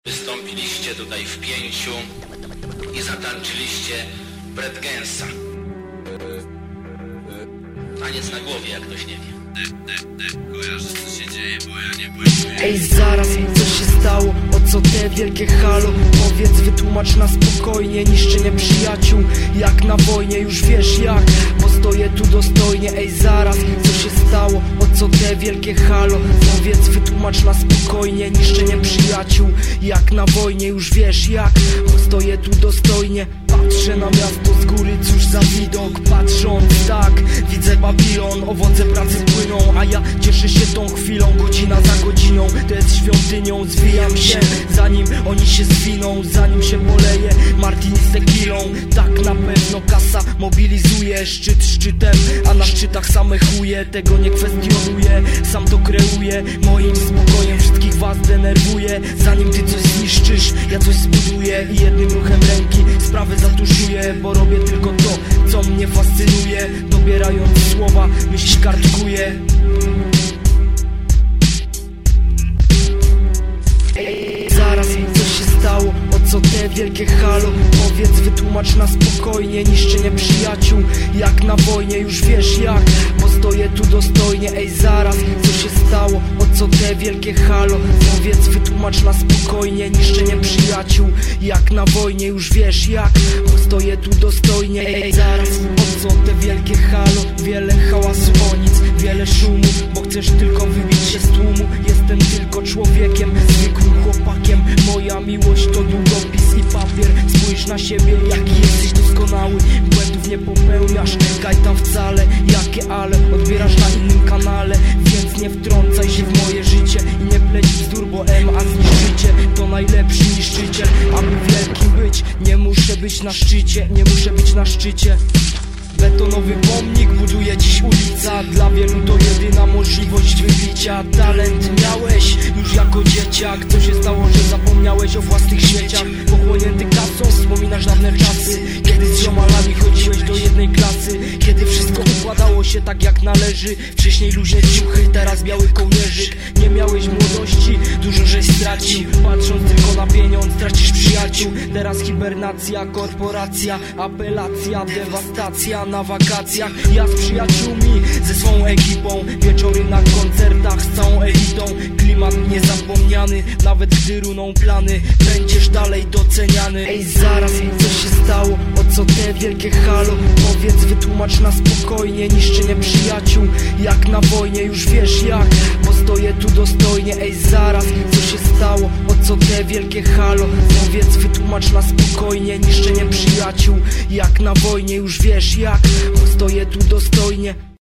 Wystąpiliście tutaj w 5 i zatańczyliście breakdance'a. Taniec na głowie, jak ktoś nie wie. Kojarzysz, co się dzieje, bo ja nie pojmuję. Ej, zaraz, co się stało? O co te wielkie halo? Powiedz, wytłumacz na spokojnie. Niszczenie przyjaciół, jak na wojnie. Już wiesz jak, bo stoję tu dostojnie. Ej, zaraz, co się stało? O co te wielkie halo? Powiedz, wytłumacz na spokojnie. Niszczenie przyjaciół, jak na wojnie. Już wiesz jak, bo stoję tu dostojnie. Patrzę na miasto z góry, cóż za widok. Patrząc tak, widzę Babilon. Owoce pracy płyną, a ja cieszę się tą chwilą. Godzina za godziną, to jest świątynią. Zwijam się, zanim oni się zwiną. Zanim się poleje Martini z tequilą. Tak na pewno kasa mobilizuje. Szczyt szczytem, a na szczytach same chuje. Tego nie kwestionuję, sam to kreuję. Moim spokojem wszystkich was denerwuję. Zanim ty coś zniszczysz, ja coś zbuduję. I jednym ruchem ręki sprawę zatuszuję. Bo robię tylko to, co mnie fascynuje. Dobierając słowa, myśl kartkuję. Zaraz, co się stało? O co te wielkie halo? Powiedz, wytłumacz na spokojnie. Niszczenie przyjaciół, jak na wojnie. Już wiesz jak, bo stoję tu dostojnie. Ej, zaraz, co się stało? O co te wielkie halo? Powiedz, wytłumacz na spokojnie. Niszczenie przyjaciół, jak na wojnie. Już wiesz jak, bo stoję tu dostojnie. Ej, zaraz, o co te wielkie halo? Wiele hałasu o nic, wiele szumu, bo chcesz tylko wybić się z tłumu. Jestem tylko człowiekiem, zwykłym chłopakiem. Moja miłość to długopis i papier. Spójrz na siebie, jaki jesteś doskonały. Błędów nie popełniasz, Kajtan wcale. Jakie ale odbierasz na innym kanale. Więc nie wtrącaj się w moje życie i nie pleć bzdur, bo MA zniszczycie. To najlepszy niszczyciel. Aby wielkim być, nie muszę być na szczycie. Nie muszę być na szczycie. Betonowy pomnik buduje dziś ulica. Dla wielu to jedyna możliwość wybicia. Talent miałeś już jako dzieciak. Co się stało, że zapomniałeś o własnych śmieciach? Pochłonięty kasą wspominasz dawne czasy, kiedy z ziomalami chodziłeś do jednej klasy. Kiedy wszystko układało się tak jak należy. Wcześniej luźne ciuchy, teraz biały kołnierzyk. Nie miałeś młodości, dużo żeś stracił. Patrząc tylko na pieniądz, tracisz przyjaciół. Teraz hibernacja, korporacja, apelacja, dewastacja na wakacjach. Ja z przyjaciółmi, ze swą ekipą. Wieczory na koncertach z całą elitą. Klimat niezapomniany, nawet gdy runą plany. Będziesz dalej doceniany. Ej, zaraz, co się stało? O co te wielkie halo? Powiedz, wytłumacz na spokojnie. Niszczenie przyjaciół, jak na wojnie. Już wiesz jak, bo stoję tu dostojnie. Ej, zaraz, co się stało? O co te wielkie halo? Powiedz, wytłumacz na spokojnie. Niszczenie przyjaciół, jak na wojnie. Już wiesz jak, bo stoję tu dostojnie.